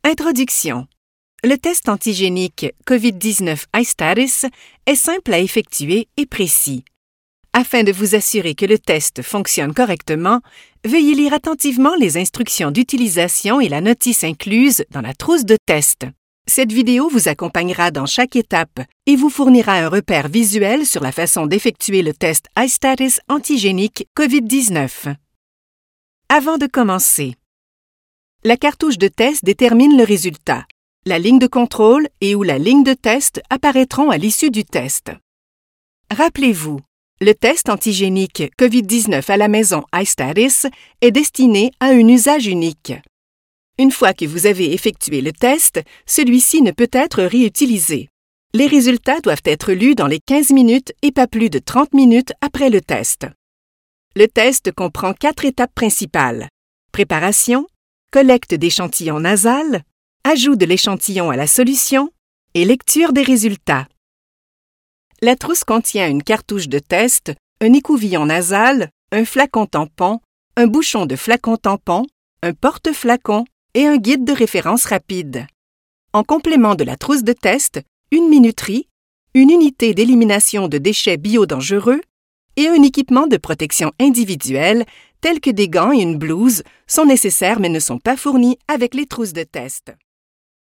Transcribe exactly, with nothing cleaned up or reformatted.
Introduction. Le test antigénique COVID dix-neuf iStatus est simple à effectuer et précis. Afin de vous assurer que le test fonctionne correctement, veuillez lire attentivement les instructions d'utilisation et la notice incluse dans la trousse de test. Cette vidéo vous accompagnera dans chaque étape et vous fournira un repère visuel sur la façon d'effectuer le test iStatus antigénique COVID dix-neuf. Avant de commencer, la cartouche de test détermine le résultat. La ligne de contrôle et ou la ligne de test apparaîtront à l'issue du test. Rappelez-vous, le test antigénique COVID dix-neuf à la maison iStatus est destiné à un usage unique. Une fois que vous avez effectué le test, celui-ci ne peut être réutilisé. Les résultats doivent être lus dans les quinze minutes et pas plus de trente minutes après le test. Le test comprend quatre étapes principales: préparation, collecte d'échantillons nasal, ajout de l'échantillon à la solution et lecture des résultats. La trousse contient une cartouche de test, un écouvillon nasal, un flacon tampon, un bouchon de flacon tampon, un porte-flacon et un guide de référence rapide. En complément de la trousse de test, une minuterie, une unité d'élimination de déchets biodangereux et un équipement de protection individuelle tels que des gants et une blouse sont nécessaires mais ne sont pas fournis avec les trousses de test.